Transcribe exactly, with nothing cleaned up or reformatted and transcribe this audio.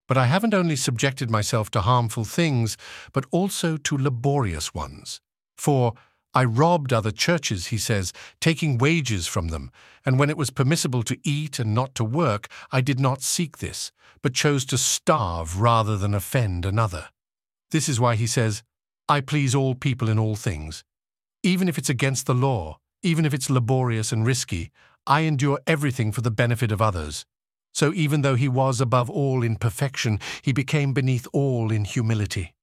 But I haven't only subjected myself to harmful things, but also to laborious ones. For I robbed other churches, he says, taking wages from them, and when it was permissible to eat and not to work, I did not seek this, but chose to starve rather than offend another. This is why he says, I please all people in all things. Even if it's against the law, even if it's laborious and risky, I endure everything for the benefit of others. So even though he was above all in perfection, he became beneath all in humility.